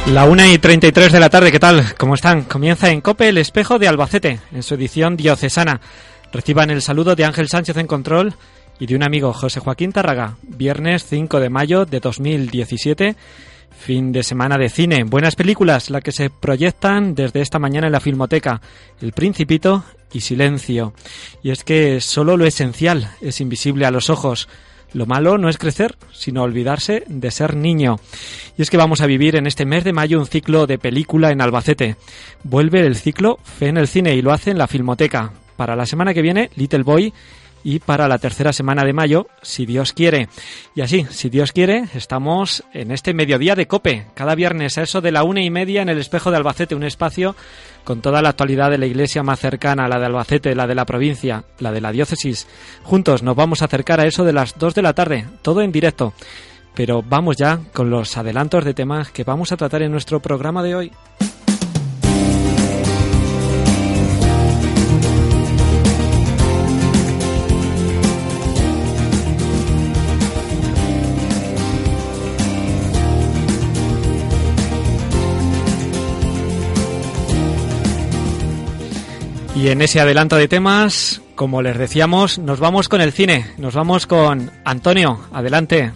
La 1:33 de la tarde, ¿qué tal? ¿Cómo están? Comienza en COPE El Espejo de Albacete, en su edición diocesana. Reciban el saludo de Ángel Sánchez en control y de un amigo, José Joaquín Tárraga. Viernes 5 de mayo de 2017, fin de semana de cine. Buenas películas, las que se proyectan desde esta mañana en la Filmoteca. El Principito y Silencio. Y es que solo lo esencial es invisible a los ojos. Lo malo no es crecer, sino olvidarse de ser niño. Y es que vamos a vivir en este mes de mayo un ciclo de película en Albacete. Vuelve el ciclo Fe en el Cine y lo hace en la Filmoteca. Para la semana que viene, Little Boy, y para la tercera semana de mayo, Si Dios quiere. Y así, si Dios quiere, estamos en este mediodía de COPE, cada viernes a eso de la 1:30 en el Espejo de Albacete, un espacio con toda la actualidad de la iglesia más cercana, la de Albacete, la de la provincia, la de la diócesis. Juntos nos vamos a acercar a eso de las 2 de la tarde, todo en directo. Pero vamos ya con los adelantos de temas que vamos a tratar en nuestro programa de hoy. Y en ese adelanto de temas, como les decíamos, nos vamos con el cine. Nos vamos con Antonio. Adelante.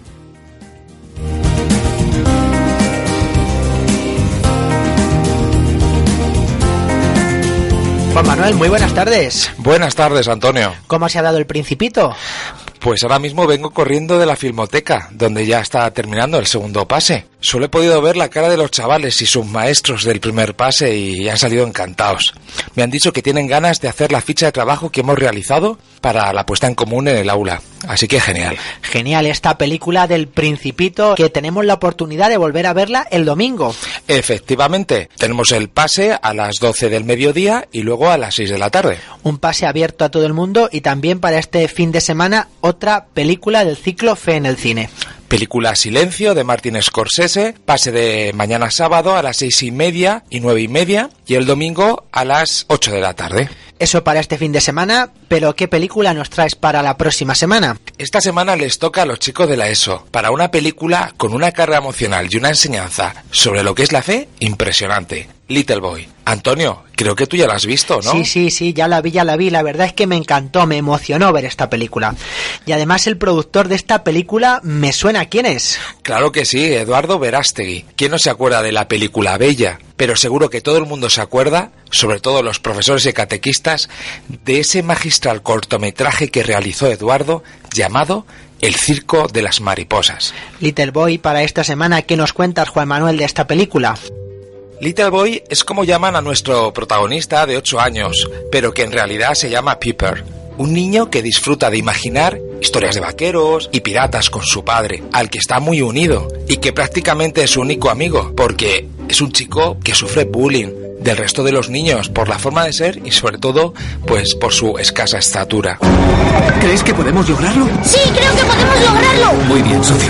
Juan Manuel, muy buenas tardes. Buenas tardes, Antonio. ¿Cómo se ha dado el Principito? Pues ahora mismo vengo corriendo de la Filmoteca, donde ya está terminando el segundo pase. Solo he podido ver la cara de los chavales y sus maestros del primer pase y han salido encantados. Me han dicho que tienen ganas de hacer la ficha de trabajo que hemos realizado para la puesta en común en el aula. Así que genial. Genial esta película del Principito, que tenemos la oportunidad de volver a verla el domingo. Efectivamente, tenemos el pase a las 12 del mediodía y luego a las 6 de la tarde. Un pase abierto a todo el mundo y también para este fin de semana otra película del ciclo Fe en el Cine. Película Silencio de Martin Scorsese, pase de mañana sábado a las 6:30 y 9:30 y el domingo a las 8 de la tarde. Eso para este fin de semana, pero ¿qué película nos traes para la próxima semana? Esta semana les toca a los chicos de la ESO, para una película con una carga emocional y una enseñanza sobre lo que es la fe impresionante. Little Boy. Antonio, creo que tú ya la has visto, ¿no? Sí, ya la vi. La verdad es que me encantó, me emocionó ver esta película. Y además el productor de esta película me suena. ¿Quién es? Claro que sí, Eduardo Verástegui. ¿Quién no se acuerda de la película Bella? Pero seguro que todo el mundo se acuerda, sobre todo los profesores y catequistas, de ese magistral cortometraje que realizó Eduardo llamado El Circo de las Mariposas. Little Boy, para esta semana, ¿qué nos cuentas, Juan Manuel, de esta película? Little Boy es como llaman a nuestro protagonista de 8 años, pero que en realidad se llama Piper. Un niño que disfruta de imaginar historias de vaqueros y piratas con su padre, al que está muy unido y que prácticamente es su único amigo, porque es un chico que sufre bullying del resto de los niños por la forma de ser y sobre todo, pues por su escasa estatura. ¿Crees que podemos lograrlo? Sí, creo que podemos lograrlo. Muy bien, socio.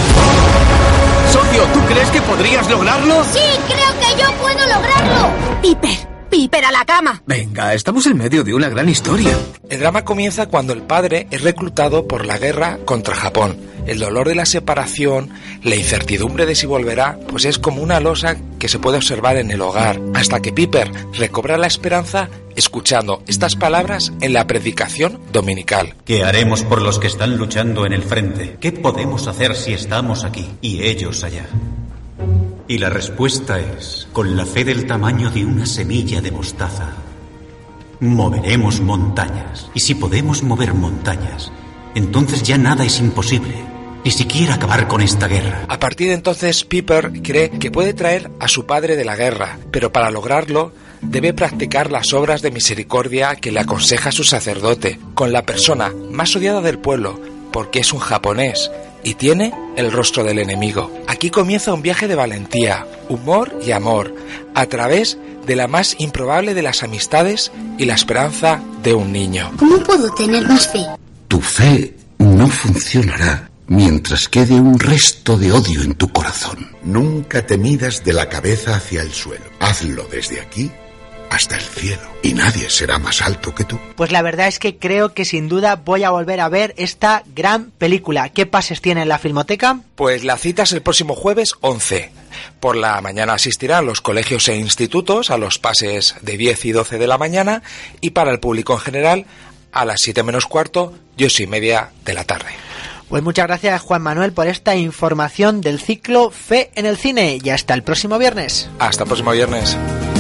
Socio, ¿tú crees que podrías lograrlo? Sí, creo que yo puedo lograrlo. Piper, a la cama. Venga, estamos en medio de una gran historia. El drama comienza cuando el padre es reclutado por la guerra contra Japón. El dolor de la separación, la incertidumbre de si volverá, pues es como una losa que se puede observar en el hogar, hasta que Piper recobra la esperanza escuchando estas palabras en la predicación dominical. ¿Qué haremos por los que están luchando en el frente? ¿Qué podemos hacer si estamos aquí y ellos allá? Y la respuesta es, con la fe del tamaño de una semilla de mostaza, moveremos montañas. Y si podemos mover montañas, entonces ya nada es imposible, ni siquiera acabar con esta guerra. A partir de entonces, Piper cree que puede traer a su padre de la guerra, pero para lograrlo debe practicar las obras de misericordia que le aconseja su sacerdote, con la persona más odiada del pueblo, porque es un japonés y tiene el rostro del enemigo. Aquí comienza un viaje de valentía, humor y amor, a través de la más improbable de las amistades y la esperanza de un niño. ¿Cómo puedo tener más fe? Tu fe no funcionará mientras quede un resto de odio en tu corazón. Nunca te midas de la cabeza hacia el suelo. Hazlo desde aquí hasta el cielo, y nadie será más alto que tú. Pues la verdad es que creo que sin duda voy a volver a ver esta gran película. ¿Qué pases tiene en la Filmoteca? Pues la cita es el próximo jueves 11. Por la mañana asistirán los colegios e institutos a los pases de 10 y 12 de la mañana, y para el público en general a las 7 menos cuarto y 8:30 de la tarde. Pues muchas gracias, Juan Manuel, por esta información del ciclo Fe en el Cine, y hasta el próximo viernes. Hasta el próximo viernes.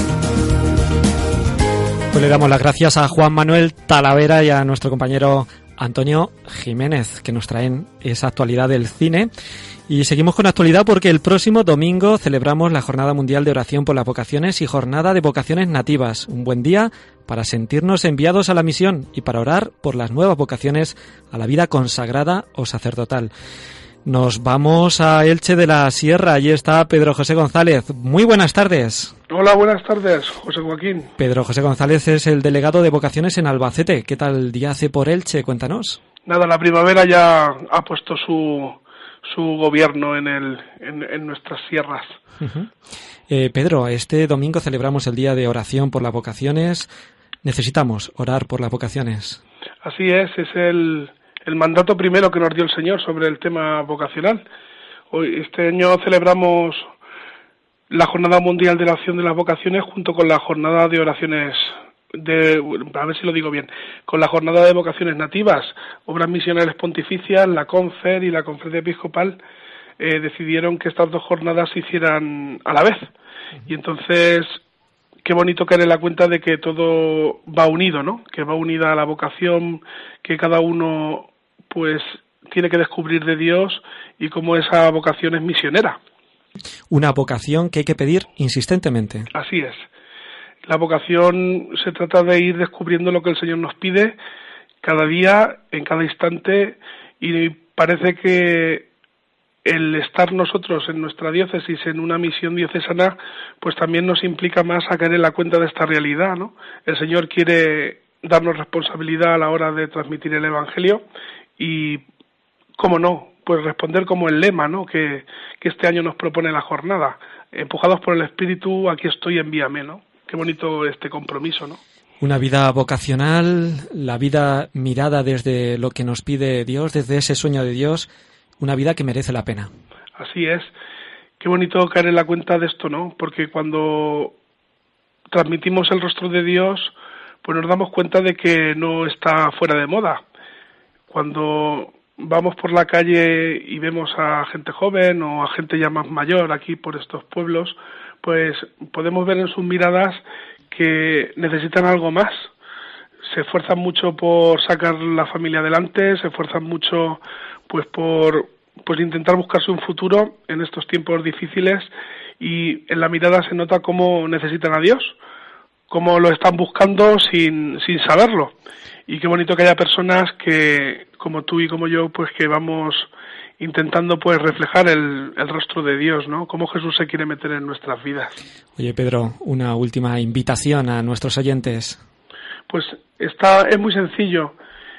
Pues le damos las gracias a Juan Manuel Talavera y a nuestro compañero Antonio Jiménez, que nos traen esa actualidad del cine. Y seguimos con actualidad porque el próximo domingo celebramos la Jornada Mundial de Oración por las Vocaciones y Jornada de Vocaciones Nativas. Un buen día para sentirnos enviados a la misión y para orar por las nuevas vocaciones a la vida consagrada o sacerdotal. Nos vamos a Elche de la Sierra. Allí está Pedro José González. Muy buenas tardes. Hola, buenas tardes, José Joaquín. Pedro José González es el delegado de vocaciones en Albacete. ¿Qué tal día hace por Elche? Cuéntanos. Nada, la primavera ya ha puesto su gobierno en nuestras sierras. Uh-huh. Pedro, este domingo celebramos el Día de Oración por las Vocaciones. Necesitamos orar por las vocaciones. Así es el mandato primero que nos dio el Señor sobre el tema vocacional. Hoy, este año celebramos la Jornada Mundial de la Oración de las Vocaciones junto con la Jornada de Oraciones a ver si lo digo bien, con la Jornada de Vocaciones Nativas. Obras Misionales Pontificias, la CONFER y la Conferencia Episcopal decidieron que estas dos jornadas se hicieran a la vez. Y entonces, qué bonito caer en la cuenta de que todo va unido, ¿no? Que va unida a la vocación, que cada uno pues tiene que descubrir de Dios y cómo esa vocación es misionera. Una vocación que hay que pedir insistentemente. Así es. La vocación se trata de ir descubriendo lo que el Señor nos pide cada día, en cada instante, y parece que el estar nosotros en nuestra diócesis en una misión diocesana pues también nos implica más a caer en la cuenta de esta realidad, ¿no? El Señor quiere darnos responsabilidad a la hora de transmitir el Evangelio y, cómo no, pues responder como el lema, ¿no? que este año nos propone la jornada. Empujados por el Espíritu, aquí estoy, envíame, ¿no? Qué bonito este compromiso, ¿no? Una vida vocacional, la vida mirada desde lo que nos pide Dios, desde ese sueño de Dios, una vida que merece la pena. Así es. Qué bonito caer en la cuenta de esto, ¿no? Porque cuando transmitimos el rostro de Dios, pues nos damos cuenta de que no está fuera de moda. Cuando vamos por la calle y vemos a gente joven o a gente ya más mayor aquí por estos pueblos, pues podemos ver en sus miradas que necesitan algo más. Se esfuerzan mucho por sacar la familia adelante, se esfuerzan mucho pues por intentar buscarse un futuro en estos tiempos difíciles, y en la mirada se nota cómo necesitan a Dios, cómo lo están buscando sin saberlo. Y qué bonito que haya personas que, como tú y como yo, pues que vamos intentando pues reflejar el rostro de Dios, ¿no? Cómo Jesús se quiere meter en nuestras vidas. Oye, Pedro, una última invitación a nuestros oyentes. Pues es muy sencillo.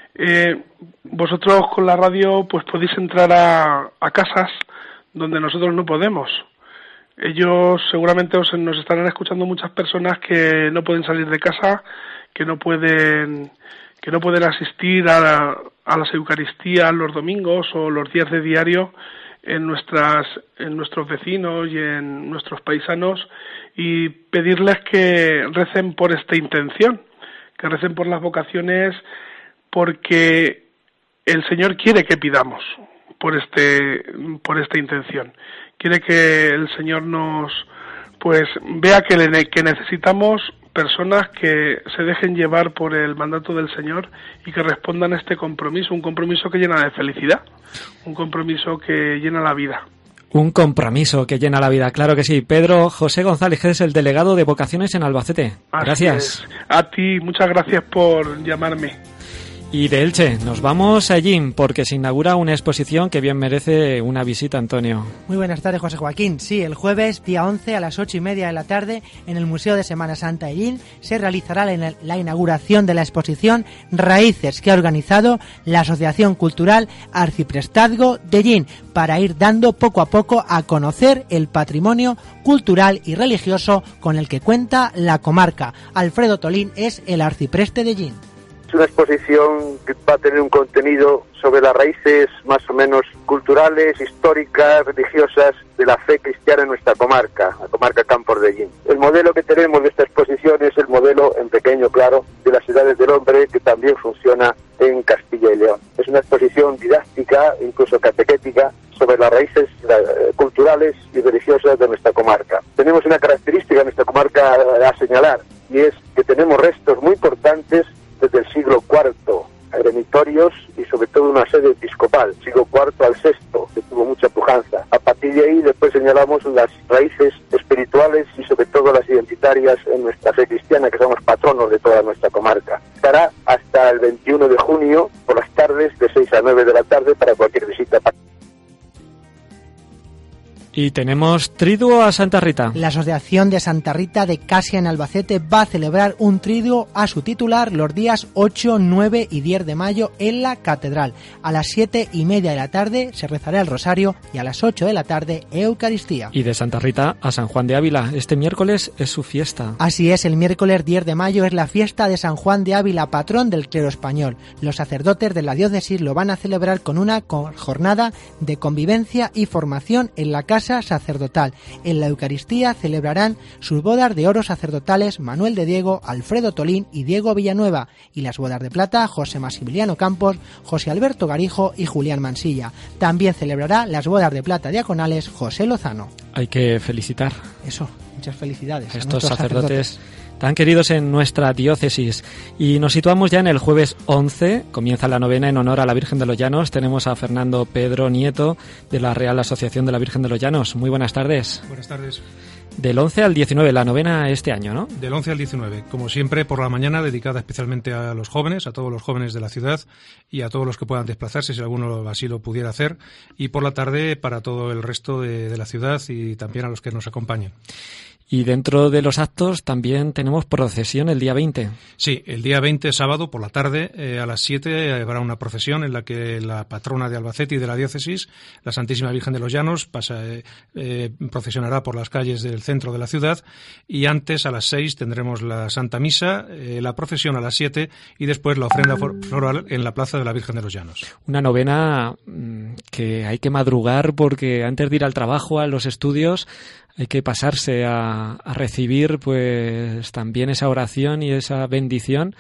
Vosotros con la radio pues podéis entrar a casas donde nosotros no podemos. Ellos seguramente nos estarán escuchando muchas personas que no pueden salir de casa, que no pueden asistir a las Eucaristías los domingos o los días de diario en nuestros vecinos y en nuestros paisanos, y pedirles que recen por esta intención, que recen por las vocaciones, porque el Señor quiere que pidamos por esta intención. Quiere que el Señor nos pues vea que necesitamos personas que se dejen llevar por el mandato del Señor y que respondan a este compromiso, un compromiso que llena de felicidad, un compromiso que llena la vida. Un compromiso que llena la vida, claro que sí. Pedro José González, que es el delegado de vocaciones en Albacete. Gracias. A ti, muchas gracias por llamarme. Y de Elche nos vamos allí porque se inaugura una exposición que bien merece una visita, Antonio. Muy buenas tardes, José Joaquín. Sí, el jueves, día 11, a las 8:30 de la tarde, en el Museo de Semana Santa de Ellín, se realizará la inauguración de la exposición Raíces, que ha organizado la Asociación Cultural Arciprestazgo de Ellín, para ir dando poco a poco a conocer el patrimonio cultural y religioso con el que cuenta la comarca. Alfredo Tolín es el arcipreste de Ellín. Es una exposición que va a tener un contenido sobre las raíces más o menos culturales, históricas, religiosas de la fe cristiana en nuestra comarca, la comarca Campos de Ellín. El modelo que tenemos de esta exposición es el modelo, en pequeño, claro, de las Edades del Hombre, que también funciona en Castilla y León. Es una exposición didáctica, incluso catequética, sobre las raíces culturales y religiosas de nuestra comarca. Tenemos una característica de nuestra comarca a señalar, y es que tenemos restos muy importantes desde el siglo IV, eremitorios y sobre todo una sede episcopal, siglo IV al VI, que tuvo mucha pujanza. A partir de ahí después señalamos las raíces espirituales y sobre todo las identitarias en nuestra fe cristiana, que somos patronos de toda nuestra comarca. Estará hasta el 21 de junio por las tardes, de 6 a 9 de la tarde, para cualquier visita. Y tenemos triduo a Santa Rita. La Asociación de Santa Rita de Casia en Albacete va a celebrar un triduo a su titular los días 8, 9 y 10 de mayo en la Catedral. A las 7:30 de la tarde se rezará el rosario y a las 8 de la tarde Eucaristía. Y de Santa Rita a San Juan de Ávila. Este miércoles es su fiesta. Así es, el miércoles 10 de mayo es la fiesta de San Juan de Ávila, patrón del clero español. Los sacerdotes de la diócesis lo van a celebrar con una jornada de convivencia y formación en la casa sacerdotal. En la Eucaristía celebrarán sus bodas de oro sacerdotales Manuel de Diego, Alfredo Tolín y Diego Villanueva, y las bodas de plata José Maximiliano Campos, José Alberto Garijo y Julián Mansilla. También celebrará las bodas de plata diaconales José Lozano. Hay que felicitar. Eso, muchas felicidades. Estos sacerdotes tan queridos en nuestra diócesis. Y nos situamos ya en el jueves 11, comienza la novena en honor a la Virgen de los Llanos. Tenemos a Fernando Pedro Nieto, de la Real Asociación de la Virgen de los Llanos. Muy buenas tardes. Buenas tardes. Del 11 al 19, la novena este año, ¿no? Del 11 al 19, como siempre, por la mañana, dedicada especialmente a los jóvenes, a todos los jóvenes de la ciudad y a todos los que puedan desplazarse, si alguno así lo pudiera hacer, y por la tarde para todo el resto de la ciudad y también a los que nos acompañen. Y dentro de los actos también tenemos procesión el día 20. Sí, el día 20, sábado, por la tarde, a las 7, habrá una procesión en la que la patrona de Albacete y de la diócesis, la Santísima Virgen de los Llanos, procesionará por las calles del centro de la ciudad, y antes, a las 6, tendremos la Santa Misa, la procesión a las 7 y después la ofrenda floral en la Plaza de la Virgen de los Llanos. Una novena que hay que madrugar porque antes de ir al trabajo, a los estudios, hay que pasarse a recibir pues también esa oración y esa bendición.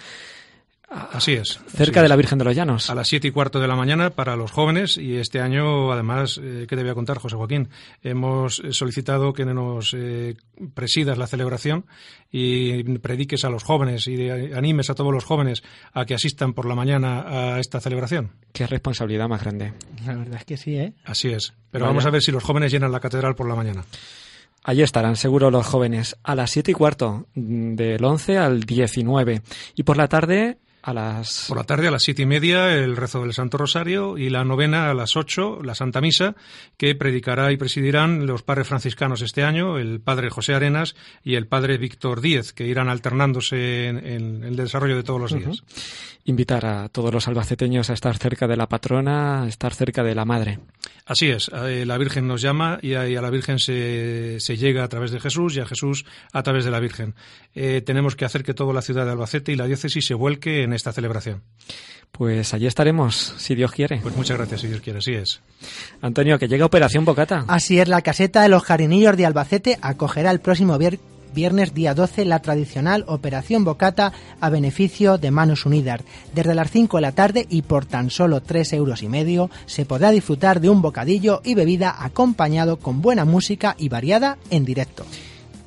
Así es. Cerca de la Virgen de los Llanos. A las 7:15 de la mañana para los jóvenes, y este año, además, ¿qué te voy a contar, José Joaquín? Hemos solicitado que nos presidas la celebración y prediques a los jóvenes y animes a todos los jóvenes a que asistan por la mañana a esta celebración. Qué responsabilidad más grande. La verdad es que sí, ¿eh? Así es. Pero vamos a ver si los jóvenes llenan la catedral por la mañana. Allí estarán seguro los jóvenes a las 7:15, del 11 al 19. Y por la tarde a las 7:30 el rezo del Santo Rosario, y la novena a las 8, la Santa Misa, que predicará y presidirán los padres franciscanos este año, el padre José Arenas y el padre Víctor Díez, que irán alternándose en el desarrollo de todos los días. Invitar a todos los albaceteños a estar cerca de la patrona, a estar cerca de la Madre. Así es, la Virgen nos llama y a la Virgen se llega a través de Jesús y a Jesús a través de la Virgen. Tenemos que hacer que toda la ciudad de Albacete y la diócesis se vuelque en esta celebración. Pues allí estaremos, si Dios quiere. Pues muchas gracias, si Dios quiere, así es. Antonio, que llega Operación Bocata. Así es, la caseta de los Jarinillos de Albacete acogerá el próximo viernes día 12 la tradicional Operación Bocata a beneficio de Manos Unidas. Desde las 5 de la tarde y por tan solo 3,5 € se podrá disfrutar de un bocadillo y bebida acompañado con buena música y variada en directo.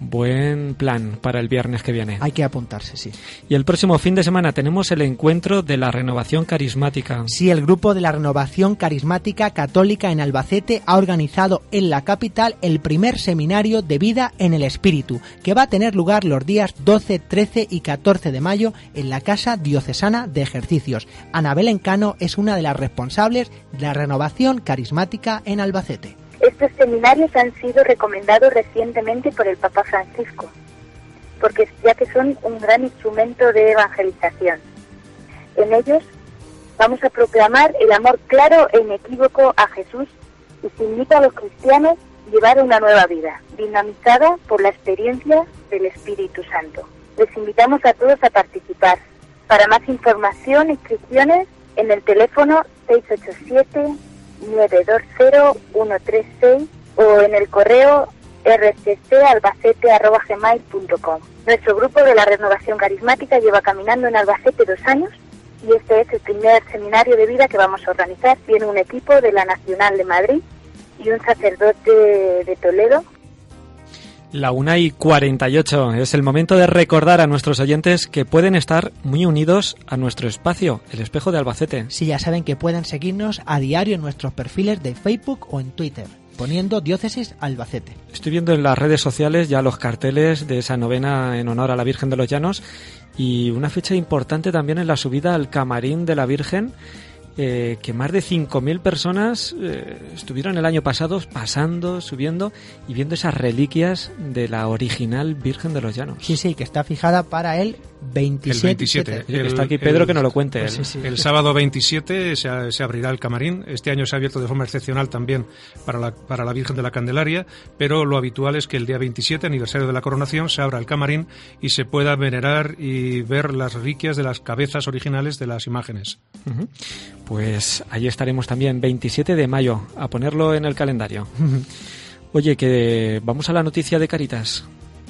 Buen plan para el viernes que viene. Hay que apuntarse, sí. Y el próximo fin de semana tenemos el encuentro de la Renovación Carismática. Sí, el grupo de la Renovación Carismática Católica en Albacete ha organizado en la capital el primer seminario de vida en el espíritu, que va a tener lugar los días 12, 13 y 14 de mayo en la Casa Diocesana de Ejercicios. Anabel Encano es una de las responsables de la Renovación Carismática en Albacete. Estos seminarios han sido recomendados recientemente por el Papa Francisco, ya que son un gran instrumento de evangelización. En ellos vamos a proclamar el amor claro e inequívoco a Jesús y se invita a los cristianos a llevar una nueva vida, dinamizada por la experiencia del Espíritu Santo. Les invitamos a todos a participar. Para más información, inscripciones en el teléfono 687-920-136 o en el correo rcc@albacete.gmail.com. Nuestro grupo de la Renovación Carismática lleva caminando en Albacete 2 años y este es el primer seminario de vida que vamos a organizar. Viene un equipo de la Nacional de Madrid y un sacerdote de Toledo. La 1:48 es el momento de recordar a nuestros oyentes que pueden estar muy unidos a nuestro espacio, el Espejo de Albacete. Sí, ya saben que pueden seguirnos a diario en nuestros perfiles de Facebook o en Twitter, poniendo Diócesis Albacete. Estoy viendo en las redes sociales ya los carteles de esa novena en honor a la Virgen de los Llanos y una fecha importante también en la subida al camarín de la Virgen, que más de 5.000 personas estuvieron el año pasado pasando, subiendo y viendo esas reliquias de la original Virgen de los Llanos. Sí, sí, que está fijada para el 27. Está aquí Pedro que nos lo cuente. Pues sí. El sábado 27 se abrirá el camarín. Este año se ha abierto de forma excepcional también para la Virgen de la Candelaria, pero lo habitual es que el día 27, aniversario de la coronación, se abra el camarín y se pueda venerar y ver las reliquias de las cabezas originales de las imágenes. Uh-huh. Pues ahí estaremos también, 27 de mayo, a ponerlo en el calendario. Oye, que vamos a la noticia de Cáritas.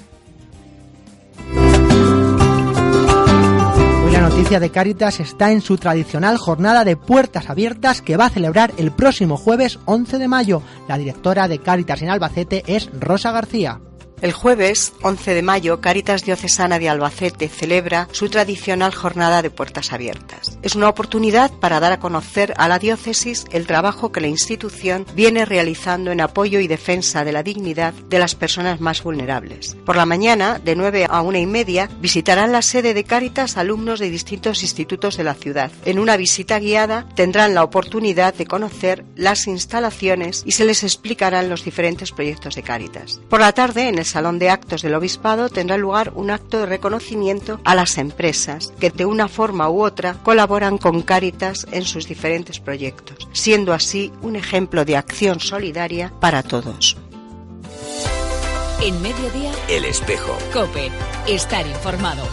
Hoy la noticia de Cáritas está en su tradicional jornada de puertas abiertas que va a celebrar el próximo jueves 11 de mayo. La directora de Cáritas en Albacete es Rosa García. El jueves 11 de mayo, Cáritas Diocesana de Albacete celebra su tradicional jornada de puertas abiertas. Es una oportunidad para dar a conocer a la diócesis el trabajo que la institución viene realizando en apoyo y defensa de la dignidad de las personas más vulnerables. Por la mañana, de 9 a 1:30, visitarán la sede de Cáritas alumnos de distintos institutos de la ciudad. En una visita guiada tendrán la oportunidad de conocer las instalaciones y se les explicarán los diferentes proyectos de Cáritas. Por la tarde, en el Salón de Actos del Obispado tendrá lugar un acto de reconocimiento a las empresas que de una forma u otra colaboran con Cáritas en sus diferentes proyectos, siendo así un ejemplo de acción solidaria para todos. En Mediodía, El Espejo. COPE. Estar informado.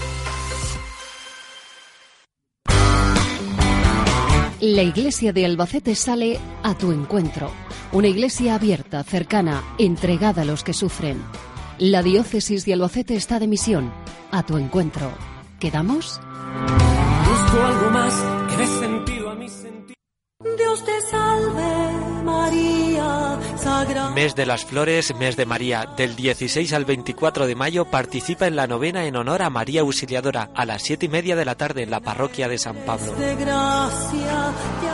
La Iglesia de Albacete sale a tu encuentro. Una iglesia abierta, cercana, entregada a los que sufren. La Diócesis de Albacete está de misión. A tu encuentro. ¿Quedamos? Busco algo más que dé sentido a mi sentido. Dios te salve, María, sagrada. Mes de las Flores, mes de María. Del 16 al 24 de mayo participa en la novena en honor a María Auxiliadora a las 7:30 de la tarde en la parroquia de San Pablo. De gracia,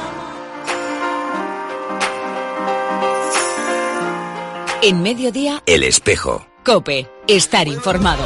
En Mediodía, El Espejo. COPE. Estar informado.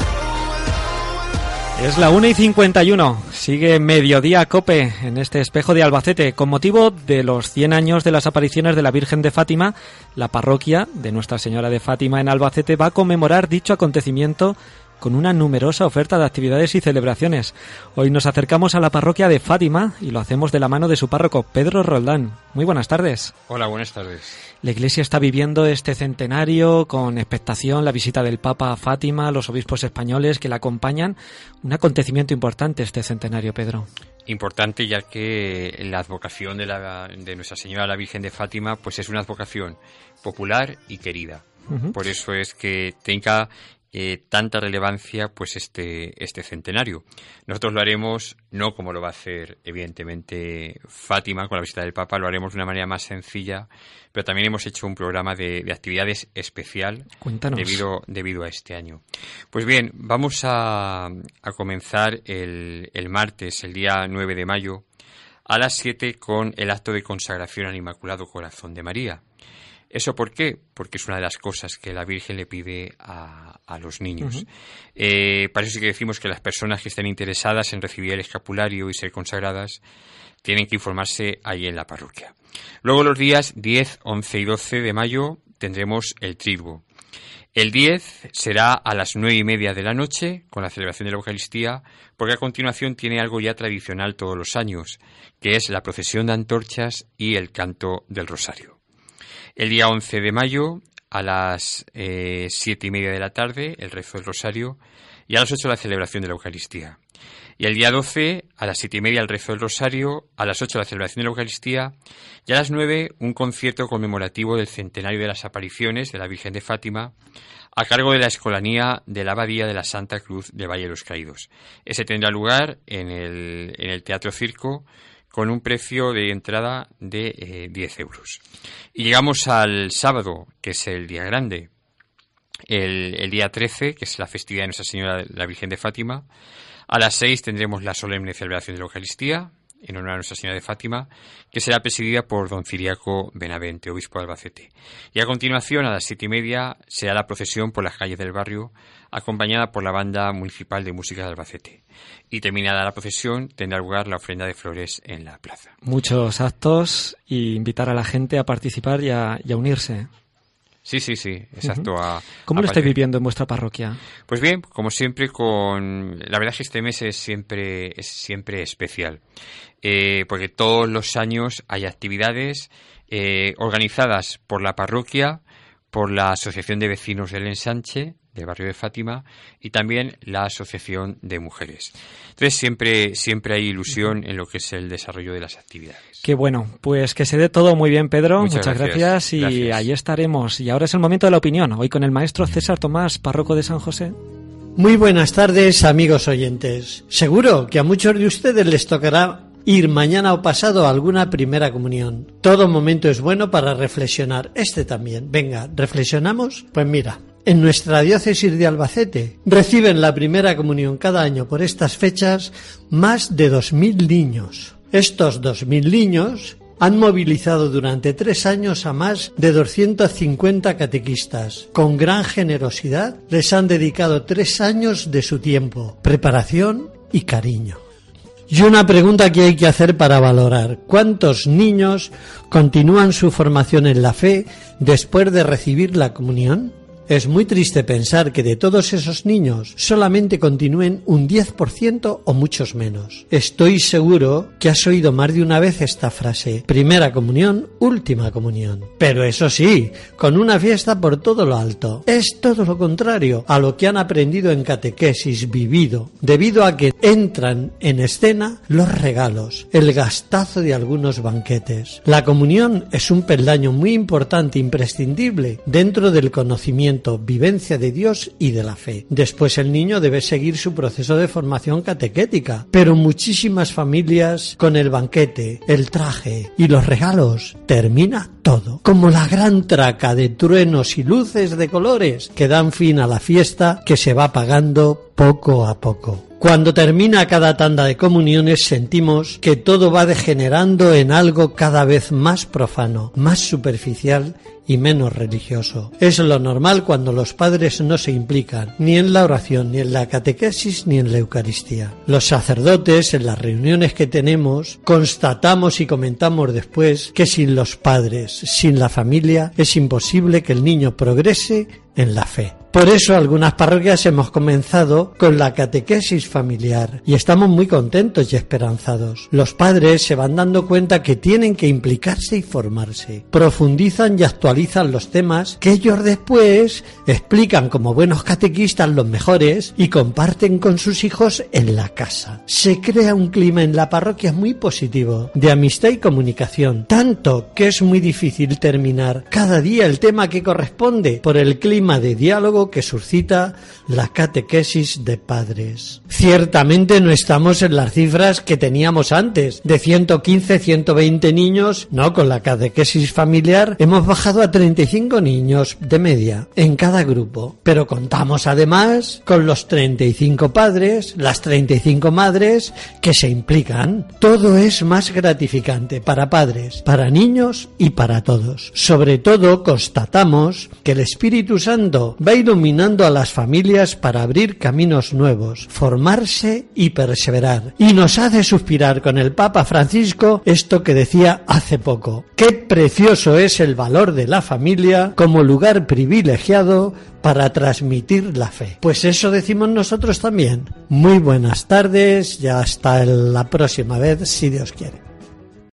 Es la 1:51. Sigue Mediodía COPE en este Espejo de Albacete. Con motivo de los 100 años de las apariciones de la Virgen de Fátima, la parroquia de Nuestra Señora de Fátima en Albacete va a conmemorar dicho acontecimiento con una numerosa oferta de actividades y celebraciones. Hoy nos acercamos a la parroquia de Fátima y lo hacemos de la mano de su párroco, Pedro Roldán. Muy buenas tardes. Hola, buenas tardes. La Iglesia está viviendo este centenario con expectación, la visita del Papa a Fátima, los obispos españoles que la acompañan. Un acontecimiento importante este centenario, Pedro. Importante, ya que la advocación de Nuestra Señora la Virgen de Fátima pues es una advocación popular y querida. Uh-huh. Por eso es que tenga tanta relevancia pues este centenario. Nosotros lo haremos no como lo va a hacer evidentemente Fátima con la visita del Papa, lo haremos de una manera más sencilla, pero también hemos hecho un programa de actividades especial. Cuéntanos. debido a este año. Pues bien, vamos a comenzar el martes, el día 9 de mayo, a las 7 con el acto de consagración al Inmaculado Corazón de María. ¿Eso por qué? Porque es una de las cosas que la Virgen le pide a los niños. Para eso sí que decimos que las personas que estén interesadas en recibir el escapulario y ser consagradas tienen que informarse ahí en la parroquia. Luego los días 10, 11 y 12 de mayo tendremos el Triduo. El 10 será a las 9:30 de la noche con la celebración de la Eucaristía, porque a continuación tiene algo ya tradicional todos los años, que es la procesión de antorchas y el canto del Rosario. El día 11 de mayo, a las 7:30 de la tarde, el rezo del Rosario, y a las 8 la celebración de la Eucaristía. Y el día 12, a las 7:30 el rezo del Rosario, a las 8 la celebración de la Eucaristía, y a las 9 un concierto conmemorativo del centenario de las apariciones de la Virgen de Fátima, a cargo de la Escolanía de la Abadía de la Santa Cruz de Valle de los Caídos. Ese tendrá lugar en el Teatro Circo, con un precio de entrada de 10 euros. Y llegamos al sábado, que es el día grande, el día 13, que es la festividad de Nuestra Señora la Virgen de Fátima. A las 6 tendremos la solemne celebración de la Eucaristía, en honor a Nuestra Señora de Fátima, que será presidida por don Ciriaco Benavente, obispo de Albacete. Y a continuación, a las 7:30, será la procesión por las calles del barrio, acompañada por la Banda Municipal de Música de Albacete. Y terminada la procesión, tendrá lugar la ofrenda de flores en la plaza. Muchos actos y invitar a la gente a participar y a unirse. Sí, exacto. ¿Cómo lo estáis viviendo en vuestra parroquia? Pues bien, como siempre, la verdad es que este mes es siempre especial, porque todos los años hay actividades organizadas por la parroquia, por la Asociación de Vecinos del Ensanche, del barrio de Fátima, y también la Asociación de Mujeres. Entonces siempre hay ilusión en lo que es el desarrollo de las actividades. Qué bueno, pues que se dé todo muy bien, Pedro. Muchas gracias y gracias. Ahí estaremos. Y ahora es el momento de la opinión, hoy con el maestro César Tomás, párroco de San José. Muy buenas tardes, amigos oyentes. Seguro que a muchos de ustedes les tocará ir mañana o pasado a alguna primera comunión. Todo momento es bueno para reflexionar. Este también. Venga, ¿reflexionamos? Pues mira, en nuestra diócesis de Albacete reciben la primera comunión cada año por estas fechas más de 2.000 niños. Estos 2.000 niños han movilizado durante 3 años a más de 250 catequistas. Con gran generosidad les han dedicado 3 años de su tiempo, preparación y cariño. Y una pregunta que hay que hacer para valorar: ¿cuántos niños continúan su formación en la fe después de recibir la comunión? Es muy triste pensar que de todos esos niños solamente continúen un 10% o muchos menos. Estoy seguro que has oído más de una vez esta frase: primera comunión, última comunión. Pero eso sí, con una fiesta por todo lo alto. Es todo lo contrario a lo que han aprendido en catequesis vivido, debido a que entran en escena los regalos, el gastazo de algunos banquetes. La comunión es un peldaño muy importante, imprescindible, dentro del conocimiento, vivencia de Dios y de la fe. Después el niño debe seguir su proceso de formación catequética, pero muchísimas familias con el banquete, el traje y los regalos termina todo, como la gran traca de truenos y luces de colores que dan fin a la fiesta que se va apagando poco a poco. Cuando termina cada tanda de comuniones sentimos que todo va degenerando en algo cada vez más profano, más superficial y menos religioso. Es lo normal cuando los padres no se implican ni en la oración, ni en la catequesis, ni en la Eucaristía. Los sacerdotes, en las reuniones que tenemos, constatamos y comentamos después que sin los padres, sin la familia, es imposible que el niño progrese en la fe. Por eso algunas parroquias hemos comenzado con la catequesis familiar y estamos muy contentos y esperanzados. Los padres se van dando cuenta que tienen que implicarse y formarse. Profundizan y actualizan los temas que ellos después explican como buenos catequistas, los mejores, y comparten con sus hijos en la casa. Se crea un clima en la parroquia muy positivo, de amistad y comunicación, tanto que es muy difícil terminar cada día el tema que corresponde por el clima tema de diálogo que suscita la catequesis de padres. Ciertamente no estamos en las cifras que teníamos antes, de 115, 120 niños, no, con la catequesis familiar hemos bajado a 35 niños de media en cada grupo, pero contamos además con los 35 padres, las 35 madres que se implican. Todo es más gratificante para padres, para niños y para todos. Sobre todo constatamos que el Espíritu Santo va iluminando a las familias para abrir caminos nuevos, formarse y perseverar. Y nos hace suspirar con el Papa Francisco esto que decía hace poco: qué precioso es el valor de la familia como lugar privilegiado para transmitir la fe. Pues eso decimos nosotros también. Muy buenas tardes y hasta la próxima vez, si Dios quiere.